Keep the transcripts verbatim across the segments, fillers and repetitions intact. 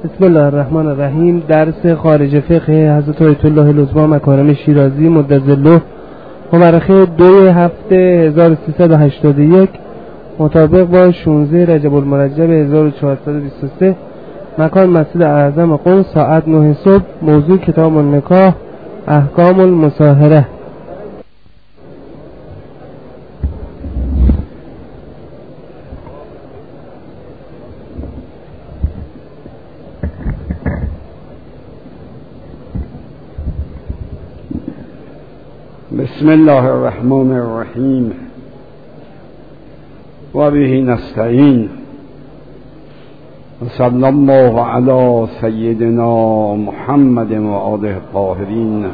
بسم الله الرحمن الرحیم. درس خارج فقه حضرت آیت الله العظمی مکارم شیرازی مدظله مورخه دو هفته هزار و سیصد و هشتاد و یک مطابق با شانزده رجب المرجب هزار و چهارصد و بیست و سه. مکان مسجد اعظم قم، ساعت نه صبح. موضوع کتاب النکاح، احکام المصاهره. بسم الله الرحمن الرحیم و به نستعین و صلی الله علی سیدنا محمد و آله الطاهرین.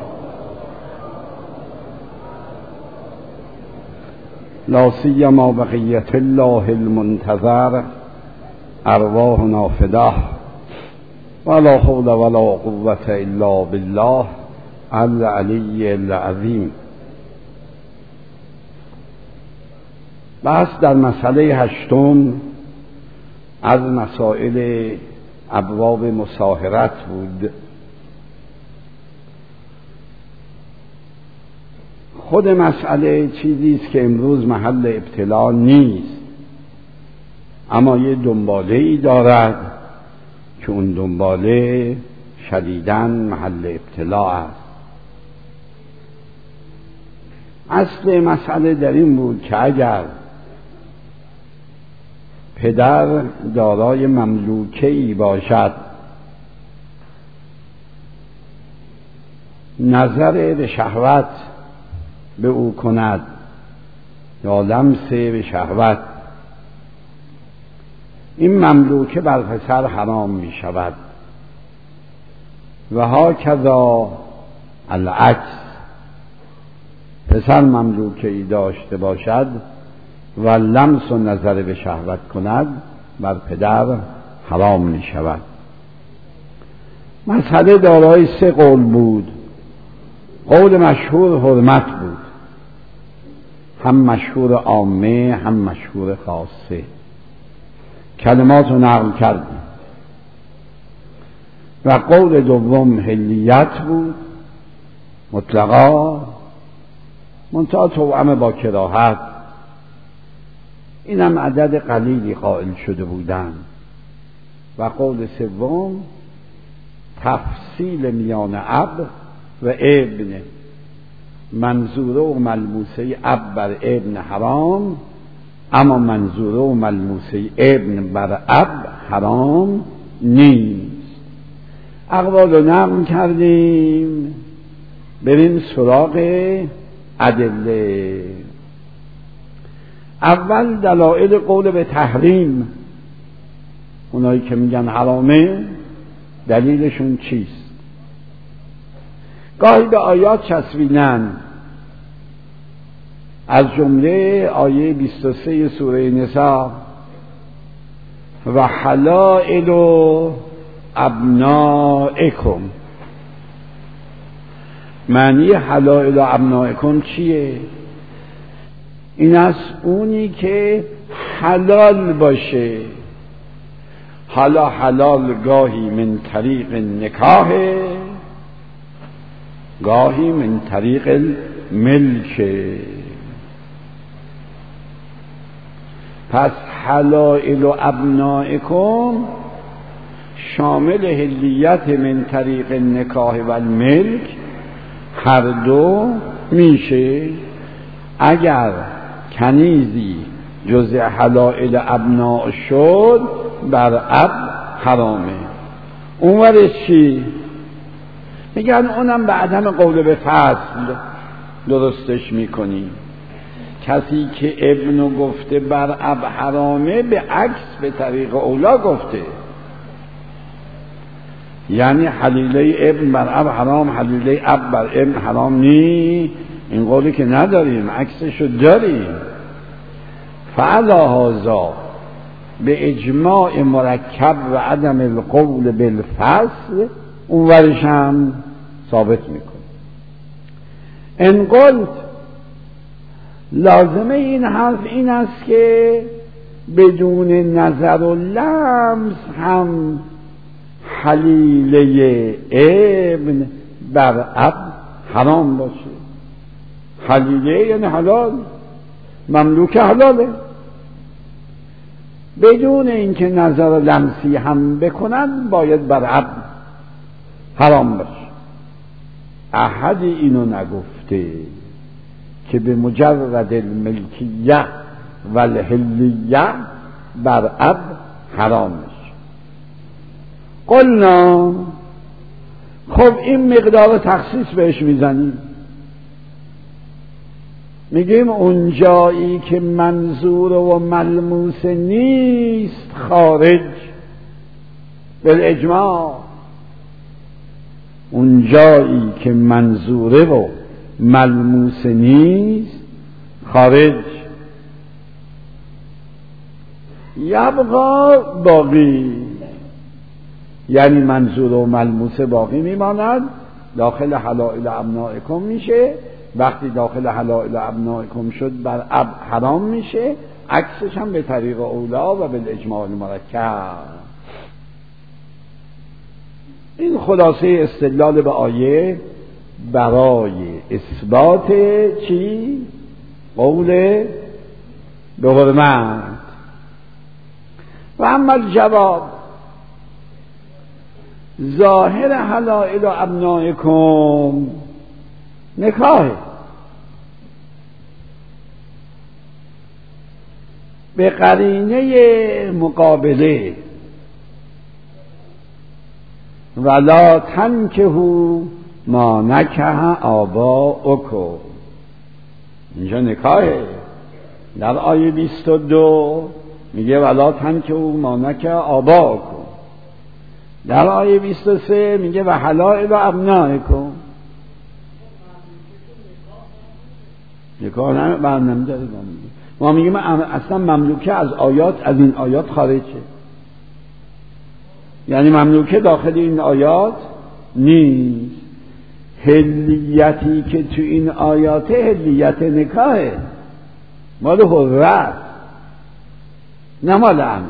لا سیما بقیت الله المنتظر ارواحنا فداه ولا حول ولا قوة الا بالله العلی العظیم. بحث در مسئله هشتم از مسائل ابواب مصاهرت بود. خود مسئله چیزی است که امروز محل ابتلا نیست، اما یه دنباله ای دارد که اون دنباله شدیداً محل ابتلا است. اصل مسئله در این بود که اگر پدر دارای مملوکه‌ای باشد، نظر به شهوت به او کند یا لمس به شهوت، این مملوکه بر پسر حرام می شود و هاکذا العکس. پسر مملوکه‌ای داشته باشد و لمس و نظر به شهوت کند، بر پدر حرام می شود. مسئله دارای سه قول بود. قول مشهور حرمت بود، هم مشهور عامه هم مشهور خاصه. کلمات رو نقل کردیم. و قول دوم حلیت بود مطلقا، منتها توأم با کراهت. اینم عدد قلیلی قائل شده بودند. و قول سوم تفصیل میان اب و ابن، منظوره و ملموسه اب بر ابن حرام، اما منظوره و ملموسه ابن بر اب حرام نیست. اقوال رو نقل کردیم. بریم سراغ ادله. اول دلائل قول به تحریم. اونایی که میگن حرامه دلیلشون چیست؟ گاهی به آیات چسبیدن، از جمله آیه بیست و سه سوره نساء و حلائل ابنائکم. معنی حلائل ابنائکم چیه؟ این از اونی که حلال باشه. حالا حلال گاهی من طریق نکاح، گاهی من طریق الملک. پس حلائل ابنائکم شامل حلیت من طریق نکاح و الملک هر دو میشه. اگر کنیزی جز حلائل ابناء شد، بر اب حرامه. اون ورش چی؟ میگن اونم به عدم قول به فصل درستش میکنی. کسی که ابنو گفته بر اب حرامه، به عکس به طریق اولا گفته. یعنی حلیله ابن بر اب حرام، حلیله اب بر ابن حرام نی. این قولی که نداریم، عکسشو داریم. فعلا هذا به اجماع مرکب و عدم القول بالفصل اون ورش هم ثابت میکنه. ان قلت، لازمه این حرف این است که بدون نظر و لمس هم حلیله ابن بر اب حرام باشه. حلیله یعنی حلال، مملوک حلاله، بدون اینکه نظر لمسی هم بکنن باید بر اب حرام باشه. احد اینو نگفته که به مجرد الملکیه و الحلیه بر اب حرام میشه. قلنا خب این مقدار تخصیص بهش میزنیم، میگیم اون جایی که منظور و ملموس نیست خارج بالاجماع، اون جایی که منظوره و ملموس نیست خارج. یبقا باقی، یعنی منظور و ملموس باقی میماند، داخل حلائل ابنائکم میشه. وقتی داخل حلائل ابنائکم شد بر اب حرام میشه، عکسش هم به طریق اولا و بالاجماع المرکب. این خلاصه استدلال به آیه برای اثبات چی؟ قول به حرمت. و اما الجواب، ظاهر حلائل ابنائکم نکاح، به قرینه مقابله ولا تنکحوا ما نکح آباؤکم، اینجا نکاحه. در آیه بیست و دو میگه ولا تنکحوا ما نکح آباؤکم، در آیه بیست و سه میگه و حلائل ابنائکم. نکاح نه برنامه داره. ما میگیم اصلا مملوکه از آیات، از این آیات خارجه، یعنی مملوکه داخل این آیات نیست. حلیتی که تو این آیات حلیت نکاحه، مال حرت نه مال امن.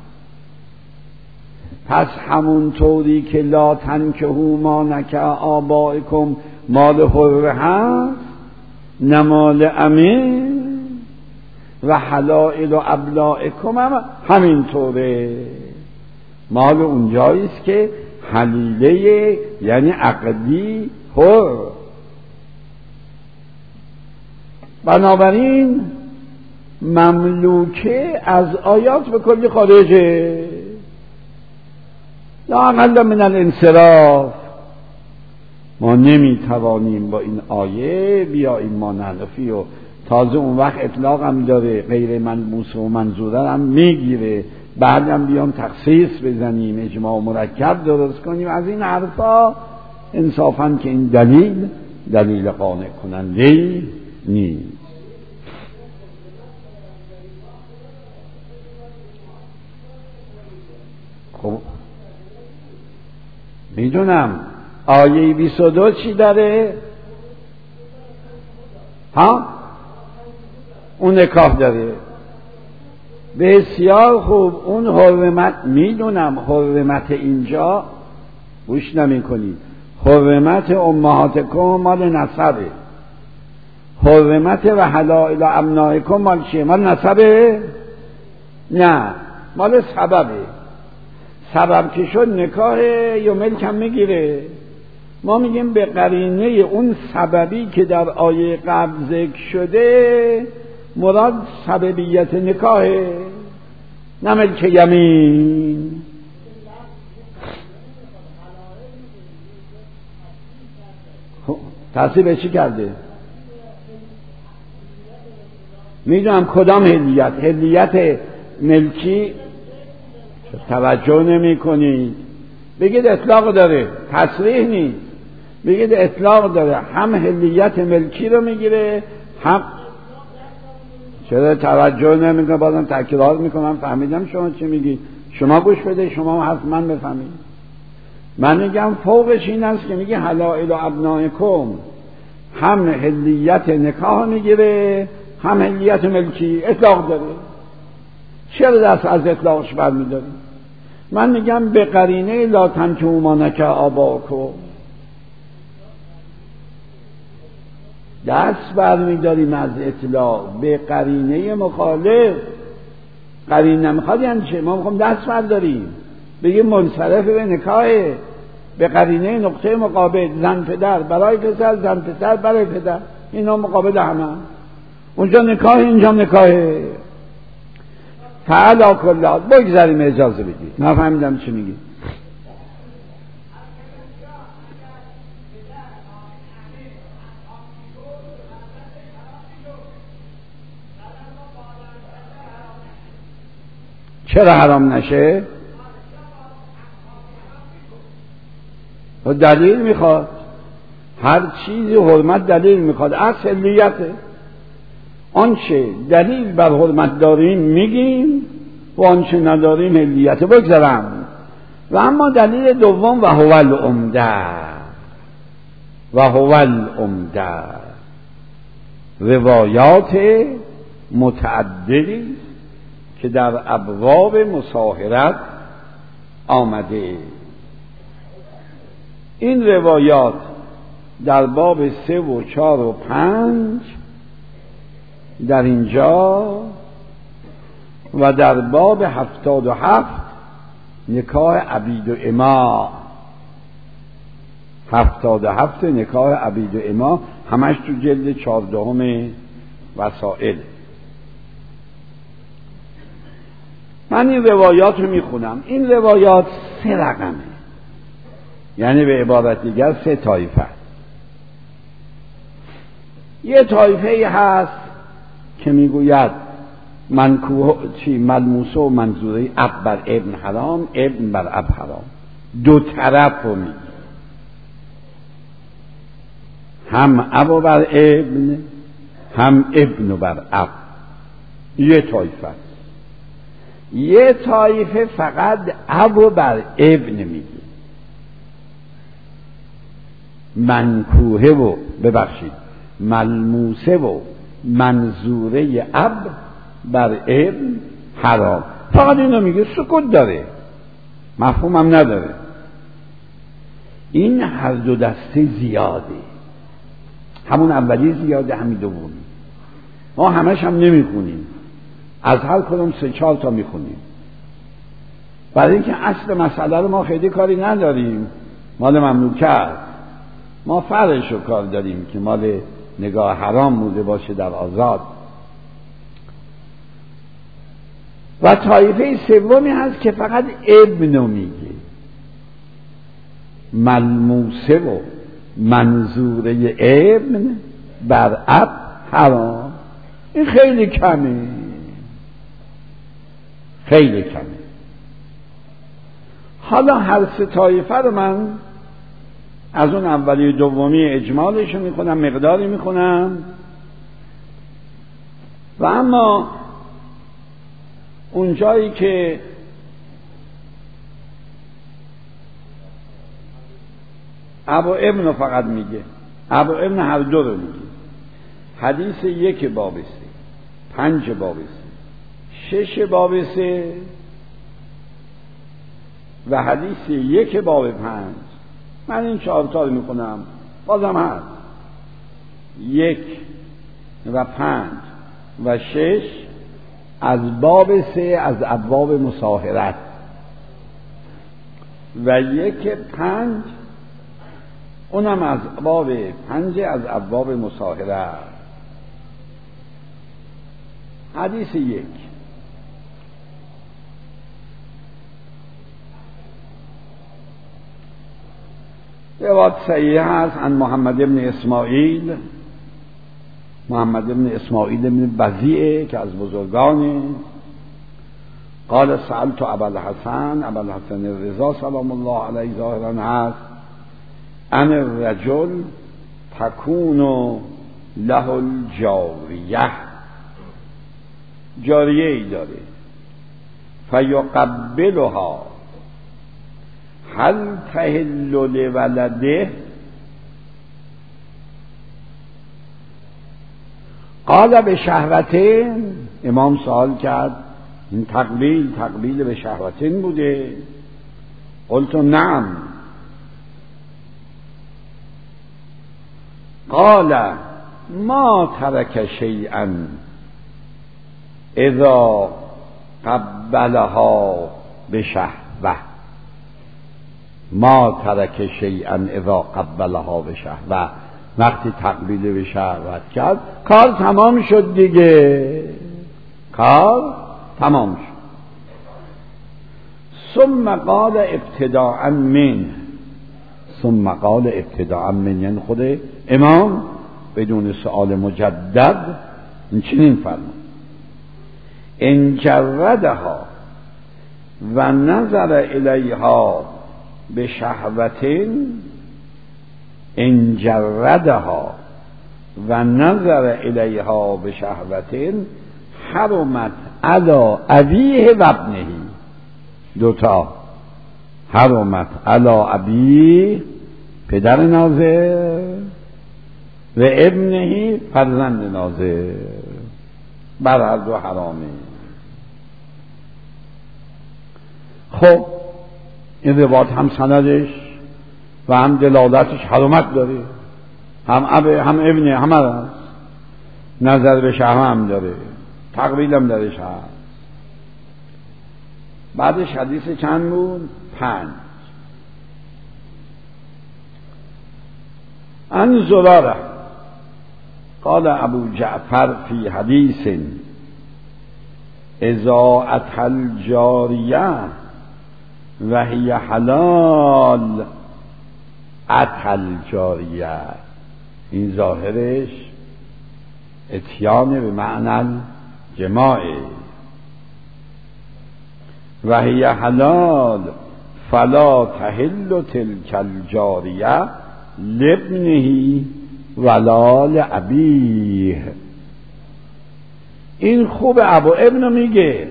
پس همون طوری که لا تنکحوا ما نکح آبائکم مال حر هست نه مال امن، و حلائل و ابنائکم هم همین طوره، مال اونجاییست که حلیله یعنی عقدی حر. بنابراین مملوکه از آیات به کلی خارجه، لا اقل من الانصراف. ما نمیتوانیم با این آیه بیاییم ما ننفی و تازه اون وقت اطلاق هم داره، غیر ملموس و منظوره هم میگیره، بعد هم بیام تخصیص بزنیم، اجماع مرکب درست کنیم. از این حرفا انصافاً که این دلیل دلیل قانع کننده نیست. خب میدونم آیه بیست و دو چی داره؟ ها؟ اون نکاح داره. بسیار خوب. اون حرمت میدونم، حرمت اینجا گوش نمی کنید، حرمت امهاتکم مال نسبه، حرمت و حلائل ابنائکم مال چیه؟ مال نسبه؟ نه، مال سببه. سبب که شد نکاح یا ملک هم میگیره. ما میگیم به قرینه اون سببی که در آیه قبل ذکر شده مراد سببیت نکاحه نه ملک یمین. تصیب چی کرده؟ میدونم کدام حلیت، حلیت ملکی توجه نمی کنید. بگید اطلاق داره، تصریح نیست. بگید اطلاق داره، هم حلیت ملکی رو میگیره هم. چرا توجه نمی کنید؟ بازم تکرار میکنم، فهمیدم شما چی میگید. شما گوش بده، شما حرف من بفهمید. من میگم فوقش این است که میگه حلائل و ابنائکم هم حلیت نکاح میگیره هم حلیت ملکی. اطلاق داره. چرا دست از اطلاقش برمیداری؟ من میگم به قرینه لا تنکحوا ما نکح آباءکم، دست برمی‌داریم از اطلاع به قرینه مخالف. قرینه نمیخواد یعنی چه؟ ما میخوام دست برداریم بگیم منصرف به نکاحه، به قرینه نقطه مقابل، زن پدر برای پسر، زن پسر برای پدر، اینا مقابل همه، اونجا نکاح اینجا نکاحه. فعلا کلا بگذاریم، اجازه بدید، نفهمیدم چی میگی. چرا حرام نشه؟ و دلیل میخواد، هر چیزی حرمت دلیل میخواد، اصل علیته. آنچه دلیل بر حرمت داریم میگیم و آنچه نداریم علیته بگذارم. و اما دلیل دوم و هو العمده، و هو العمده، روایات متعددی که در ابواب مصاهرت آمده. این روایات در باب سه و چهار و پنج در اینجا و در باب هفتاد و هفت نکاح عبید و اما، هفتاد و هفت نکاح عبید و اما، همش تو جلد چهاردهم وسائل. من این روایات رو میخونم. این روایات سه رقمه، یعنی به عبارت دیگر سه طایفه. یه طایفه هست که میگوید منکوح چی ملموسه و منظوره اب بر ابن حرام، ابن بر اب حرام، دو طرف رو میگه، هم اب بر ابن هم ابن بر اب. یه طایفه. یه طایفه فقط اب بر ابن میگه، منکوحه و ببخشید ملموسه و منظوره اب بر ابن حرام، فقط اینو میگه، سکوت داره، مفهومم نداره. این هر دو دسته زیاده، همون اولی زیاده، همین دومی. ما همش هم نمیخونیم، از هر کدوم سه چهار تا میخونیم، برای اینکه اصل مسئله رو ما خیلی کاری نداریم، مال مملوکت. ما فرعش رو کار داریم که مال نگاه حرام بوده باشه در آزاد. و طایفه سومی هست که فقط ابنو میگه، ملموسه و منظوره ابن بر اب حرام. این خیلی کمه، خیلی کمه. حالا هر سه طایفه رو من از اون اولی دومی اجمالش رو میخونم، مقداری میخونم، و اما اون جایی که ابو ابن فقط میگه، ابو ابن هر دو رو میگه، حدیث یک باب سه، پنج باب سه، شش باب سه و حدیث یک باب پنج. من این چهار تا رو میخونم، بازم هست یک و پنج و شش از باب سه از ابواب مصاهرت، و یک پنج اونم از باب پنج از ابواب مصاهرت. حدیث یک: روایت صحیح هست عن محمد ابن اسماعیل، محمد ابن اسماعیل ابن بزیعه که از بزرگانه، قال سألت ابا الحسن، ابا الحسن الرضا سلام الله علیه ظاهرا هست، ان الرجل تکون له الجاریه، جاریه ای داره، فیقبلها هل تحل لولده، قال به شهوتین. امام سوال کرد این تقبیل تقبیل به شهوتین بوده؟ قلت نعم. قال ما ترک شیئا اذا قبلها بشهوه. ما ترک شیئا اذا قبلها بشهوه، وقتی تقبیل به شهوت کرد کار تمام شد دیگه، کار تمام شد. ثم قال ابتداء من، ثم قال ابتداء من، یعنی خود امام بدون سؤال مجدد این چنین فرمود: ان جردها و نظر الیها به شهوتین، ان جردها و نظر الیها به شهوتین حرمت علی ابیه و ابنه. دوتا، حرمت علی ابیه پدر ناظر و ابنه فرزند ناظر، بر هر دو حرامه. خب این روایت هم سندش و هم دلالتش حرمت داره، هم اب هم ابنه هم هست، نظر به شهوه هم داره، تقبیل هم درش هست. بعدش حدیث چند بود؟ پنج. عن زراره قال ابو جعفر فی حدیث اذا اتى الجاریه و هی حلال اتى الجاریه. این ظاهرش اتیان به معنی جماعه. و هی حلال فلا تحل تلک الجاریه لابنه ولا لابیه. این خوب ابو ابنو میگه،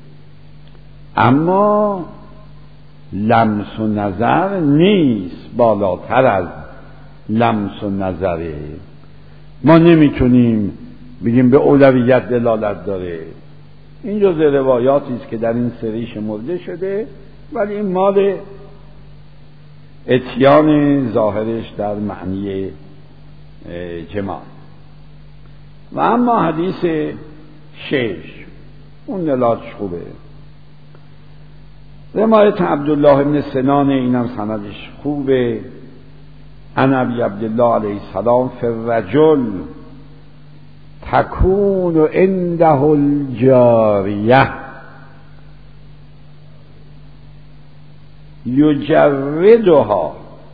اما لمس و نظر نیست، بالاتر از لمس و نظره. ما نمیتونیم بگیم به اولویت دلالت داره. این جزء روایاتی است که در این سری شمرده شده، ولی این مال اتیان ظاهرش در معنی جماع. و اما حدیث شش، اون دلالتش خوبه. روایت عبدالله بن سنان، اینم سندش خوبه. عن ابی عبدالله علیه السلام فی الرجل تکون عنده الجاریه یجردها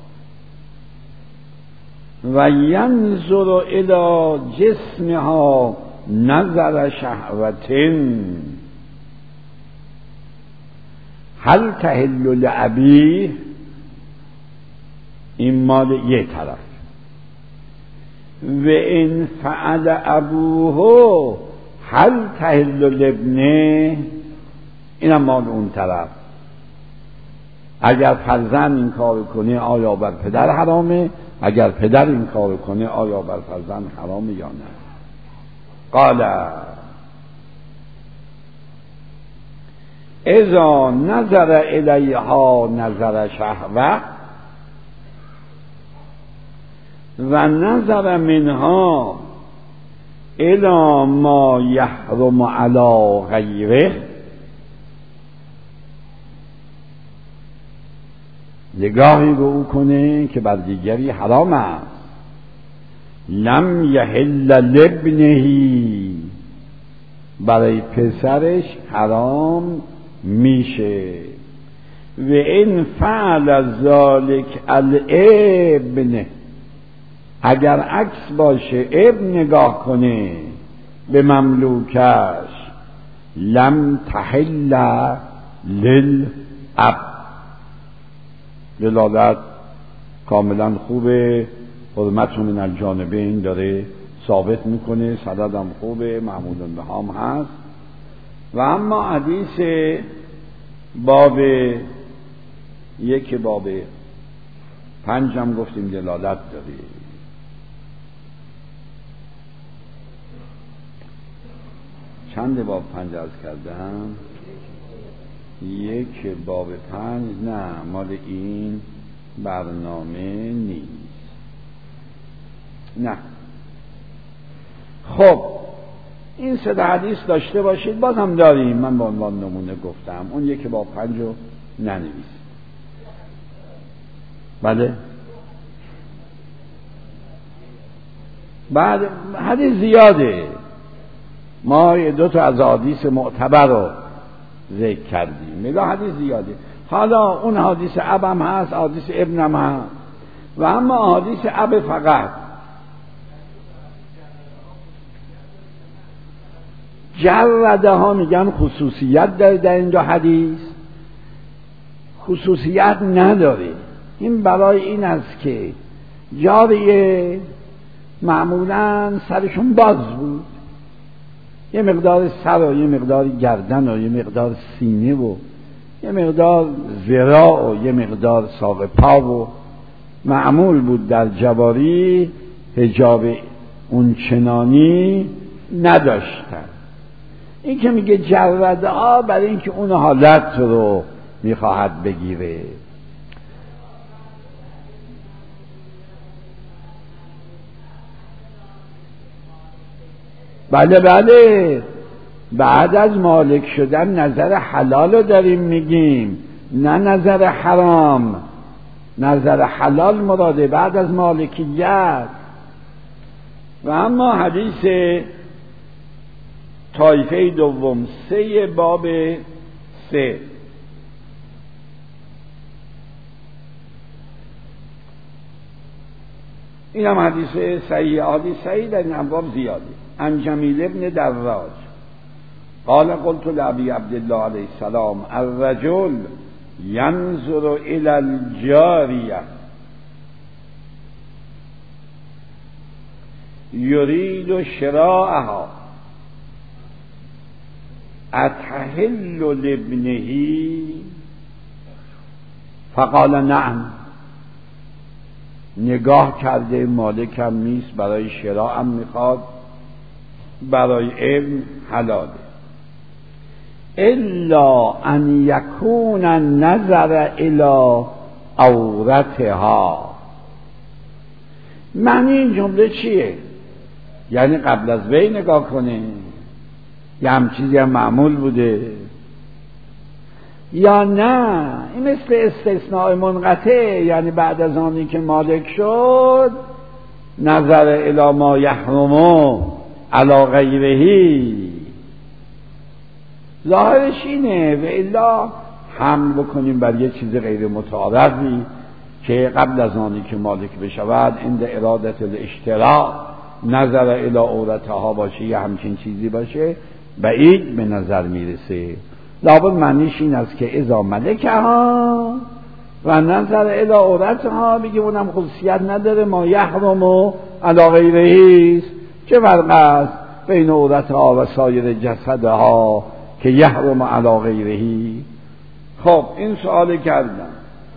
و ینظر الی جسمها نظر شهوتین هل تحل لابیه. این مال یک طرف. و ان فعل ابوه هل تحل لابنه. اینم مال اون طرف. اگر فرزند این کار کنه آیا بر پدر حرامه؟ اگر پدر این کار کنه آیا بر فرزند حرامه یا نه؟ قال اذا نظر الیها نظر شهوه و نظر منها الی ما یحرم علی غیره. نگاهی به او کنه که بر دیگری حرام است. لم یحل لابنه، برای پسرش حرام میشه. و این فعل ذالک الابن، اگر عکس باشه ابن نگاه کنه به مملوکش، لم تحل للاب. دلالت کاملا خوبه، حرمت من الجانبین داره ثابت میکنه، سندم خوبه، معمول به هم هست. و اما حدیث باب یک باب پنجم گفتیم دلالت داره. چند باب پنج عرض کردم؟ یک باب پنج نه مال این برنامه نیست. نه خب این سه حدیث داشته باشید. باز هم داریم، من به عنوان نمونه گفتم اون یک باب پنج رو ننویسید. بله بعد حدیث زیاده، ما یه دو تا از حدیث معتبر رو ذکر کردیم، میگه حدیث زیاده. حالا اون حدیث اب هم هست، حدیث ابن هم هست، و اما حدیث اب فقط جرده ها میگن خصوصیت داره در این دو حدیث. خصوصیت نداره، این برای این است که جاریه معمولا سرشون باز بود، یه مقدار سر و یه مقدار گردن و یه مقدار سینه و یه مقدار ذراع و یه مقدار ساق پا و معمول بود در جواری حجاب اون چنانی نداشتن. این که میگه جرده ها برای اینکه اون حالت رو میخواهد بگیره. بله بله بعد از مالک شدن نظر حلال رو داریم میگیم، نه نظر حرام. نظر حلال مراده بعد از مالکیت. و اما حدیث طایفه دوم سه باب سه این هم حدیث صحیح. حدیث صحیح در این ابواب زیاده. عن جمیل ابن دراج قال قلت لأبي عبد الله علیه السلام الرجل ينظر الى الجاریه يريد شراءها اتحل لابنه فقال نعم. نگاه کرده مالکم نیست، برای شراءم میخواد، برای ابن حلاله. الا ان یکون نظر الی عورتها. معنی این جمله چیه؟ یعنی قبل از وی نگاه کنه، یه هم چیزی هم معمول بوده، یا نه این مثل استثناء منقطع، یعنی بعد از آنی که مالک شد نظر الی ما یحرمو علی غیرهی. ظاهرش اینه، و الا حمل بکنیم بر یه چیز غیر متعارفی که قبل از آنی که مالک بشود عند ارادت الاشتراء نظر الی عورتها باشه، یه همچین چیزی باشه، بعید به نظر میرسه. لابد معنیش این است که اذا ملکها و نظر الی عورتها، بگیم اونم خصوصیت نداره، ما یحرمو علی غیرهی. چه فرق است بین عورتها و سایر جسدها که یحرم علی غیرهی؟ خب این سوال کردم،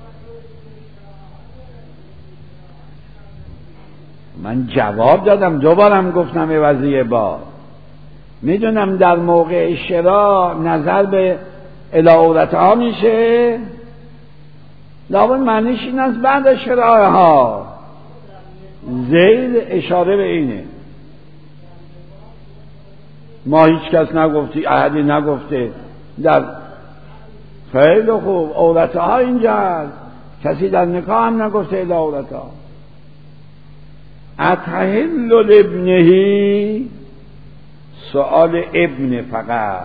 من جواب دادم، دوبارم گفتم عوضی با میدونم در موقع شراء نظر به الی عورتها میشه، لابد معنیش این است بعد از شراء ها. زید اشاره به اینه، ما هیچ کس نگفتی، احدی نگفته در خیلی خوب عورتها اینجا هست، کسی در نکاح هم نگفته الی عورتها. اتحل لابنهی سؤال ابن فقط،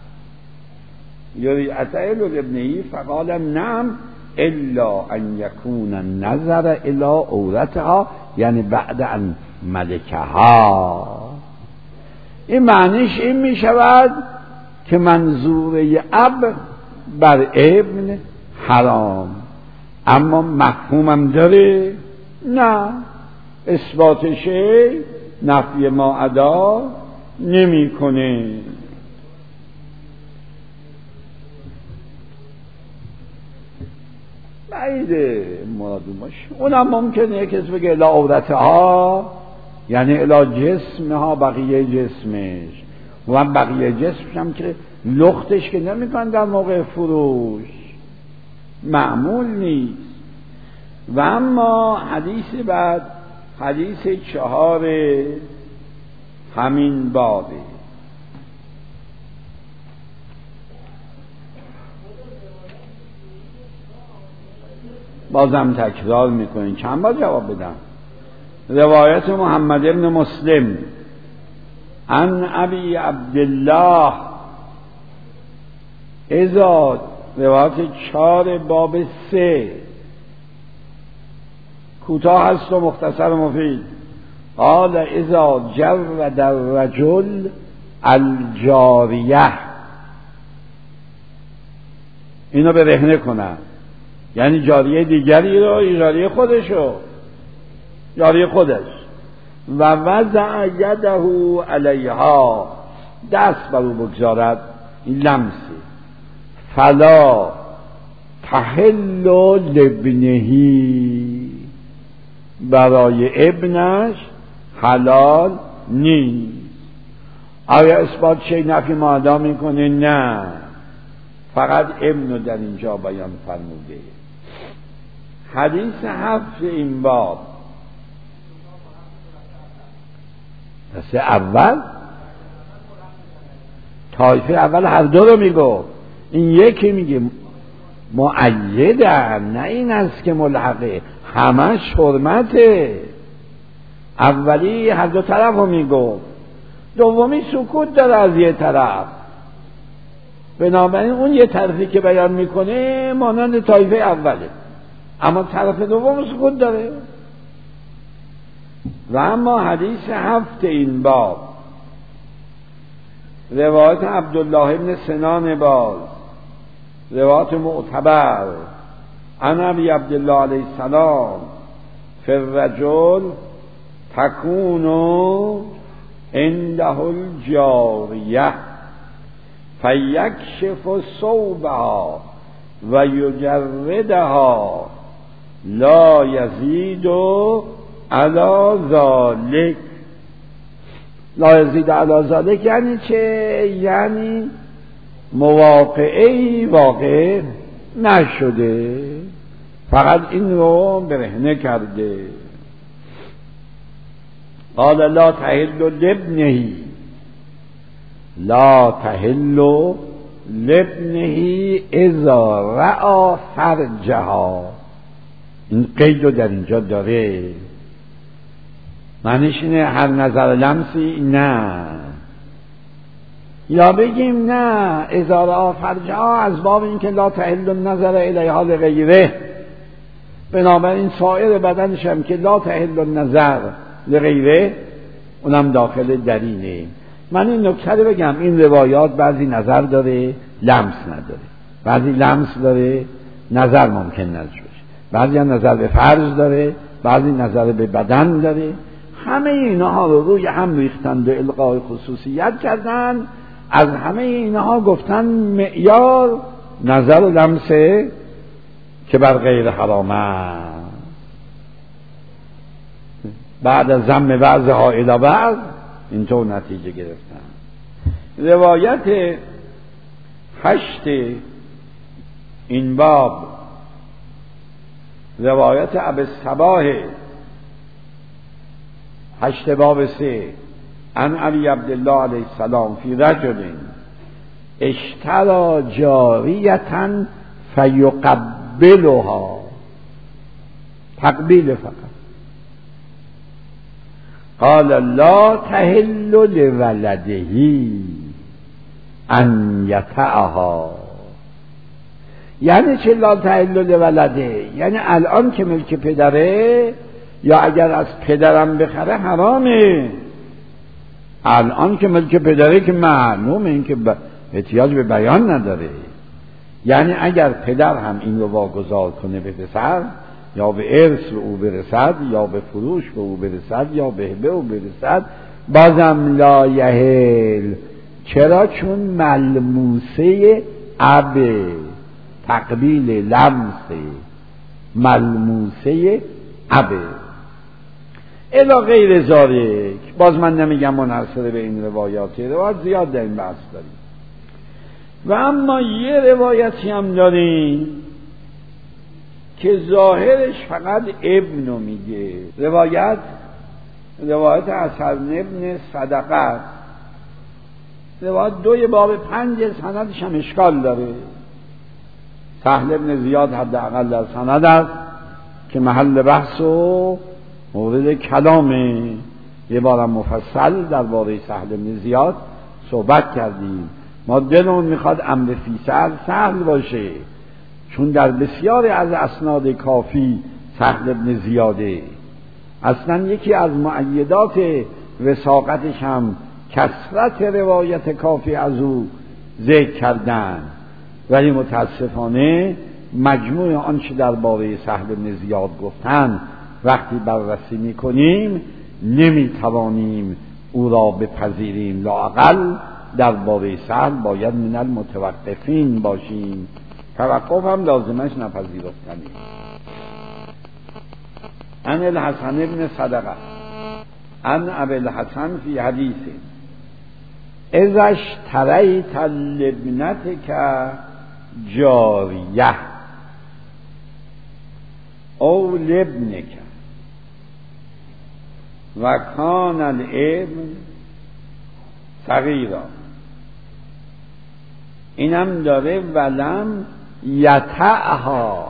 یعنی اتحل لابنهی فقال نعم الا ان یکون نظر الی عورتها، یعنی بعد ان ملکها. این معنیش این می شود که منظوره اب بر ابن حرام، اما مفهومم داره؟ نه، اثبات شی نفی ما ادا نمی کنه. بعیده مراد باشه. اونم ممکنه کسی بگه الی عورتها یعنی الی جسمها، بقیه جسمش، و بقیه جسمش هم که لختش که نمیکن در موقع فروش، معمول نیست. و اما حدیث بعد، حدیث چهار همین بابه، بازم تکرار میکنین، چند بار جواب بدم. روایت محمد ابن مسلم عن ابی عبدالله ازاد، روایت چهار باب سه، کوتاه هست و مختصر مفید. قال اذا جرد الرجل الجاریه، اینو به رهنه کنن، یعنی جاریه دیگری رو، جاریه خودشو، جاریه خودش، و وضع یده علیها، دست بر او بگذارد، این لمسی، فلا تحل لابنهی، برای ابنش حلال نیست. آیا اثبات شی نفی معدا میکنه؟ نه، فقط ابن رو در اینجا بیان فرموده. حدیث هفت این باب، دسته اول، طایفه اول هر دو رو میگو، این یکی میگه مؤیدن، نه این است که ملحقه، همش حرمته. اولی هر دو طرف رو میگو، دومی سکوت داره از یه طرف، بنابراین اون یه طرفی که بیان میکنه مانند طایفه اوله، اما طرف دوم سکوت داره. و اما حدیث هفت این باب، روایت عبدالله ابن سنان باز، روایت معتبر عن ابی عبدالله علیه السلام، فی الرجل تکون عنده الجاریه فیکشف ثوبها و یجردها لا یزید علی ذلک. لا یزید علی ذلک یعنی چه؟ یعنی مواقعی واقع نشده، فقط این رو برهنه کرده. قال لا تحل لابنه، لا تحل لابنه اذا رأى فرجها، این قید رو در اینجا داره، معنیش اینه هر نظر لمسی نه، یا بگیم نه اذا رأى فرجها از باب این که لا تحل النظر الیها لغیره، بنابراین سایر بدنش هم که لا تحل النظر لغیره اونم داخل در اینه. من این نکته رو بگم، این روایات بعضی نظر داره لمس نداره، بعضی لمس داره نظر ممکن نشه، بعضی هم نظر به فرج داره، بعضی نظر به بدن داره. همه اینها رو روی هم ریختند و القای خصوصیت کردن، از همه اینها گفتن معیار نظر و لمسه که بر غیر حرامه. بعد از ضم بعضها الی بعض اینطور نتیجه گرفتن. روایت هشت این باب، روایت ابی الصباح هشت باب سه، عن ابی عبدالله علیه السلام فی رجل اشتری جاریة فیقبلها، تقبیل فقط. قال لا تحل لولده ان یطعها، یعنی چه لا تحل لولده؟ یعنی الان که ملک پدره، یا اگر از پدرم بخره حرامه. الان که ملک پدره که معلومه، این که احتیاج به بیان نداره. یعنی اگر پدر هم این رو واگذار کنه به پسر، یا به ارث به او برسد، یا به فروش به او برسد، یا به هبه او برسد، بازم لا یحل. چرا؟ چون ملموسه اب، تقبیل لمسه ملموسه اب الی غیر ذالک. باز من نمیگم منحصر به این روایات، روایات زیاد در این بحث داریم. و اما یه روایتی هم داریم که ظاهرش فقط ابنو میگه. روایت روایت حسن ابن صدقه، روایت دوی باب پنج، سندش هم اشکال داره. سهل ابن زیاد حداقل در سند است که محل بحث و مورد کلامه. یه بارم مفصل در باره سهل ابن زیاد صحبت کردیم. ما دلمون میخواد امر فی سهل سهل باشه، چون در بسیاری از اسناد کافی سهل ابن زیاده. اصلا یکی از مؤیدات وثاقتش هم کثرت روایت کافی از او ذکر کردن، ولی متاسفانه مجموع آنچه درباره سهل بن زیاد گفتن وقتی بررسی میکنیم نمیتوانیم او را بپذیریم. لااقل درباره سهل باید من المتوقفین باشیم. توقف هم لازمش نپذیرفتنی. عن الحسن ابن صدقه عن ابی الحسن فی حدیثه اذا اشتریت لابنتک جاریه او لابنک و کان الابن صغیرا، اینم داره ولم یتعها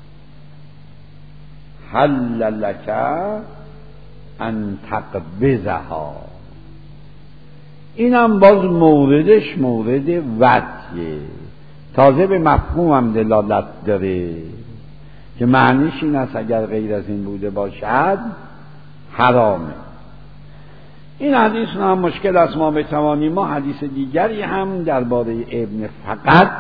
حل لک ان تقبضها. اینم باز موردش مورد وطیه، تازه به مفهوم هم دلالت داره که معنیش این است اگر غیر از این بوده باشد حرامه. این حدیث هم مشکل است ما بتوانیم ما حدیث دیگری هم درباره ابن فقط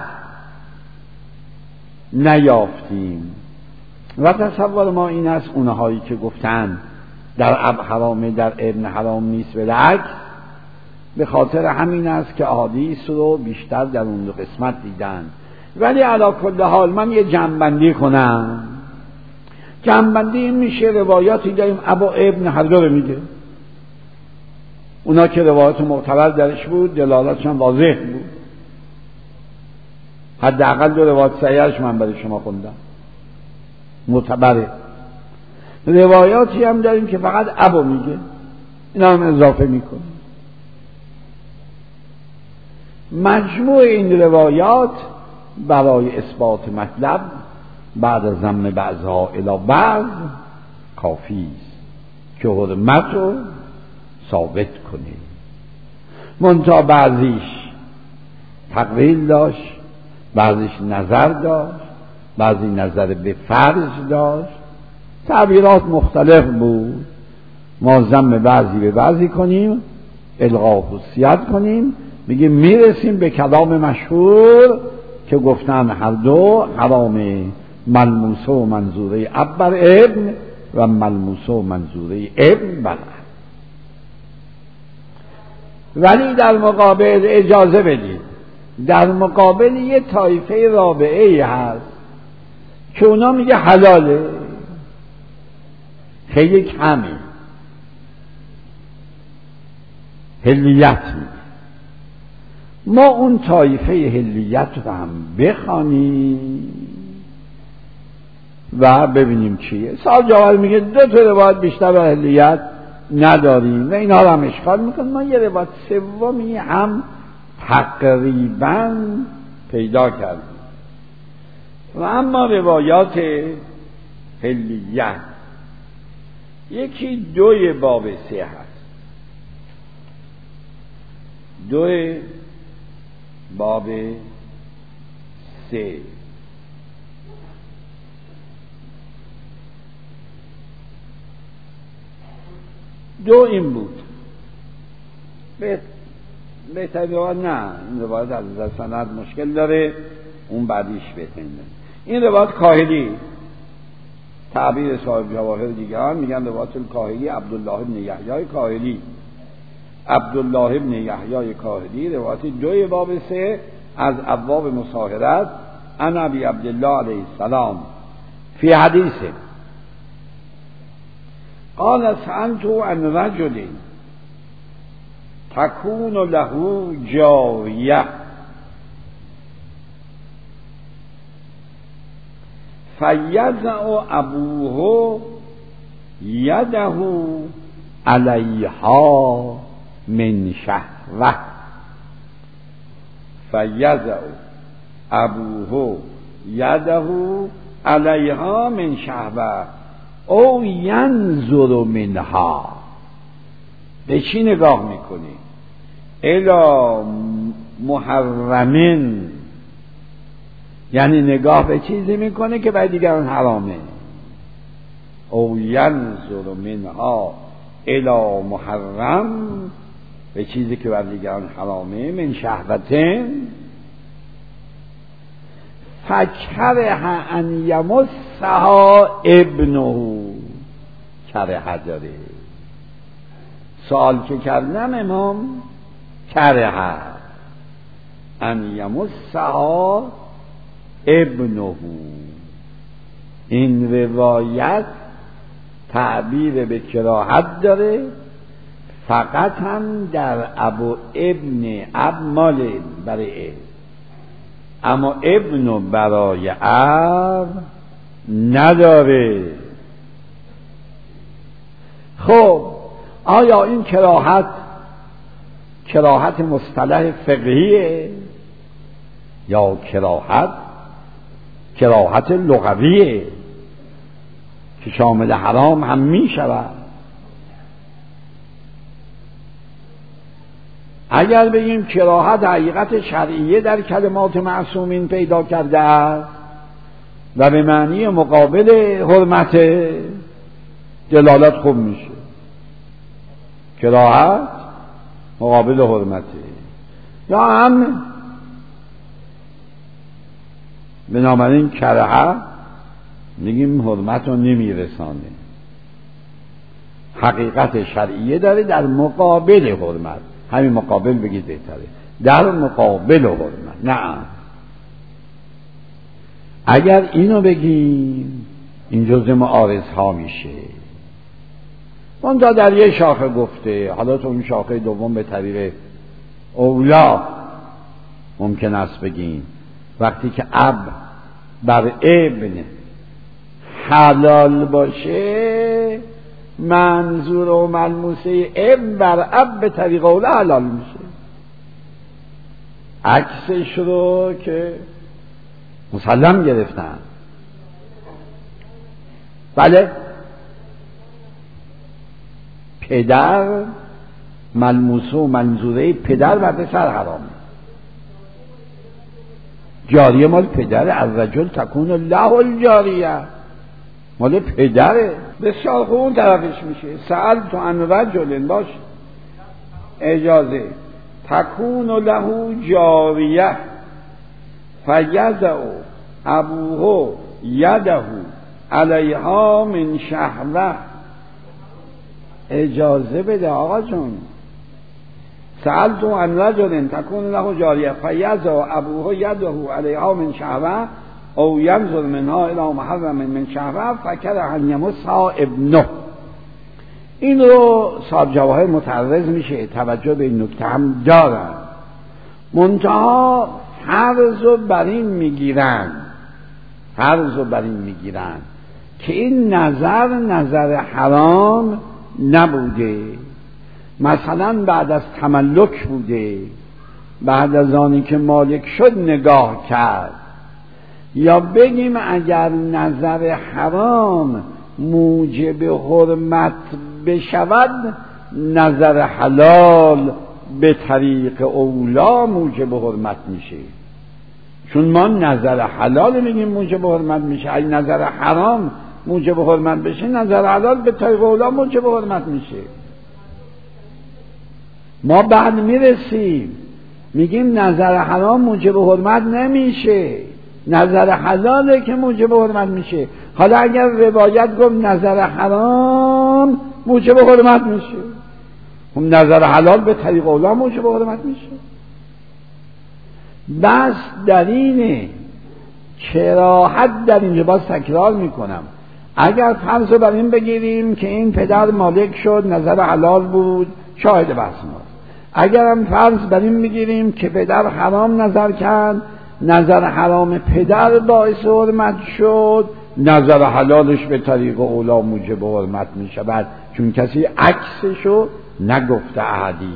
نیافتیم و تصور ما این است اونهایی که گفتن در اب حرامه در ابن حرام نیست، بالعکس به خاطر همین است که احادیث رو بیشتر در اون دو قسمت دیدن. ولی علی کل حال من یه جمع‌بندی کنم. جمع‌بندی این میشه روایاتی داریم ابا ابن هر دو رو میگه، اونا که روایات معتبر درش بود دلالتش هم واضح بود. حداقل دو روایت صحیحش من برای شما خوندم معتبره. روایاتی هم داریم که فقط ابو میگه، اینا هم اضافه میکنه. مجموع این روایات برای اثبات مطلب بعد از ضم بعضها الی بعض کافی است که حرمت رو ثابت کنه. منتها بعضیش تقویل داشت، بعضیش نظر داشت، بعضی نظر به فرض داشت، تعبیرات مختلف بود. ما ضم بعضی به بعضی کنیم، الغا خصوصیت کنیم، میگه میرسیم به کلام مشهور که گفتن هر دو حرامه، ملموسه و منظوره اب بر ابن و ملموسه و منظوره ابن بر اب. ولی در مقابل اجازه بدید، در مقابل یه طایفه رابعه ای هست که اونا میگه حلاله، خیلی کمه، حلیت میگه. ما اون طایفه حلیت رو هم بخوانیم و ببینیم چیه. سال جاول میگه دو تا روایت بیشتر به حلیت نداریم و اینا رو هم اشکال میکنه. ما یه روایت سومی هم تقریبا پیدا کردیم. و اما روایات حلیت یکی دوی باب سه هست، دوی باب سه دو این بود. بهتر روایت نه، این روایت از نظر سند مشکل داره، اون بعدیش بهتر. این روایت کاهلی، تعبیر صاحب جواهر دیگران میگن روایت الکاهلی عبدالله ابن یحیی کاهلی. عبدالله ابن یحیی کاهلی روایت دوی باب سه از ابواب مصاهرت عن ابی عبدالله علیه السلام فی حدیثه قال سألت عن رجل تكون له جاریه فیضع ابوه یده علیها من شهوه. فیضع ابوه یده علیها من شهوه او ینظر منها. به چی نگاه میکنی؟ الی محرمین، یعنی نگاه به چیزی میکنه که برای دیگران حرامه. او ینظر منها الی محرم، به چیزی که برای دیگران حرامه. من شهوتن فکره ان یمسها ابنه. کره داره. سوال که کردم امام، کره ان یمسها ابنه. این روایت تعبیر به کراهت داره، فقط هم در ابو ابن اب مال برای ابن، اما ابن برای اب نداره. خب آیا این کراهت کراهت مصطلح فقهیه یا کراهت کراهت لغویه که شامل حرام هم می شود؟ اگر بگیم کراهت حقیقت شرعیه در کلمات معصومین پیدا کرده است و به معنی مقابل حرمت، دلالت خوب میشه. کراهت مقابل حرمته. یا هم بنابراین کراهت میگیم حرمت رو نمیرسانه، حقیقت شرعیه داره در مقابل حرمت. همین مقابل بگید بهتره، در مقابل حرمت. نه، اگر اینو بگیم این جزء معارض ها میشه. اون دا در یه شاخه گفته، حالا تو اون شاخه دوم به طریق اولا ممکن است بگیم وقتی که اب بر ابن حلال باشه، منظور و ملموسه ابن بر اب به طریق اولا حلال میشه. عکسش رو که مسلم گرفتن. بله، پدر ملموسه و منظوره پدر بر پسر حرامه. جاریه مال پدر، الرجل تکون له الجاریه، مال پدره. بسیار خوب اون طرفش میشه. سألت عن رجل، باش اجازه، تکون له جاریه فیضع ابوه یده علیها من شهوه. اجازه بده آقا جون. سألت عن رجل تکون له جاریه فیضع ابوه یده علیها من شهوه او ینظر منها الی محرم من شهوه فکره ان یمسها ابنه. این رو صاحب جواهر متعرض میشه، توجه به این نکته هم دارن. منتها فرض رو بر این میگیرن فرض رو بر این میگیرن که این نظر نظر حرام نبوده، مثلا بعد از تملک بوده، بعد از آنی که مالک شد نگاه کرد. یا بگیم اگر نظر حرام موجب حرمت بشود، نظر حلال به طریق اولا موجب حرمت میشه. چون ما نظر حلال میگیم موجب حرمت میشه، اگه نظر حرام موجب حرمت بشه، نظر حلال به طریق اولا موجب حرمت میشه. ما بعد میرسیم میگیم نظر حرام موجب حرمت نمیشه، نظر حلاله که موجب حرمت میشه. حالا اگر روایت گفت نظر حرام موجب حرمت میشه، هم نظر حلال به طریق اولا موجب حرمت میشه. بس در اینه کراهت در اینجا، باز تکرار میکنم، اگر فرض بر این بگیریم که این پدر مالک شد، نظر حلال بود، شاهد بحث ماست. اگر هم فرض بر این بگیریم که پدر حرام نظر کرد، نظر حرام پدر باعث حرمت شد، نظر حلالش به طریق اولا موجب حرمت می شود، چون کسی عکسشو نگفته احدی.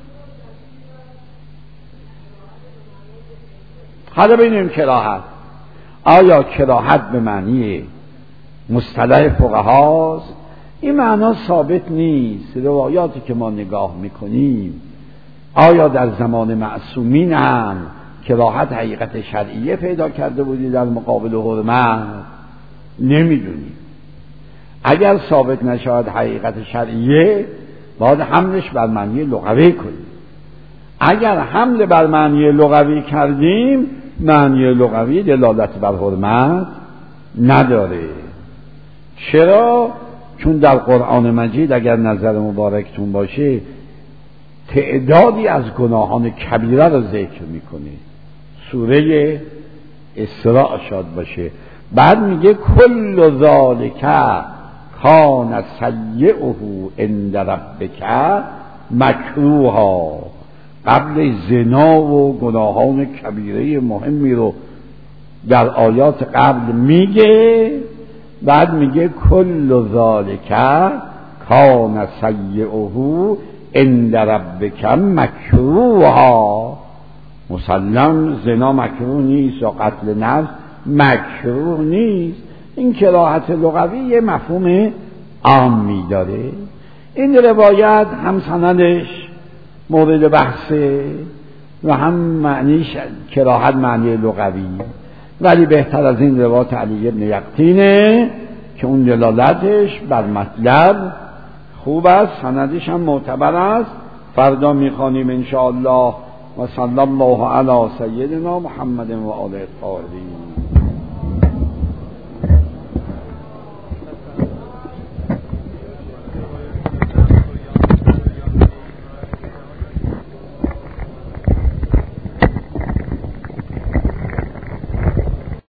حالا ببینیم کراهت. آیا کراهت به معنی مصطلح فقهاست؟ این معنا ثابت نیست. روایاتی که ما نگاه میکنیم، آیا در زمان معصومین هم کراهت حقیقت شرعیه پیدا کرده بودی در مقابل حرمت؟ نمیدونیم. اگر ثابت نشود حقیقت شرعیه، باید حملش بر معنی لغوی کنیم. اگر حمل بر معنی لغوی کردیم، معنی لغوی دلالت بر حرمت نداره. چرا؟ چون در قرآن مجید اگر نظر مبارکتون باشه تعدادی از گناهان کبیره رو ذکر میکنه. سوره اسراء شاد باشه، بعد میگه کل ذالک کان سیئه عند ربک مکروها. قبل زنا و گناهان کبیره مهمی رو در آیات قبل میگه، بعد میگه کل ذالک کان سیئه عند ربک مکروها. مسلم زنا مکروه نیست و قتل نفس مکروه نیست. این کراهت لغوی یه مفهوم عامی داره. این روایت هم سندش مورد بحثه و هم معنیش کراهت معنی لغوی، ولی بهتر از این روایت علی بن یقطینه که اون دلالتش بر مطلب خوب است، سندش هم معتبر است. فردا میخوانیم انشاءالله. و صلی الله علی سیدنا محمد و آله الطاهرین.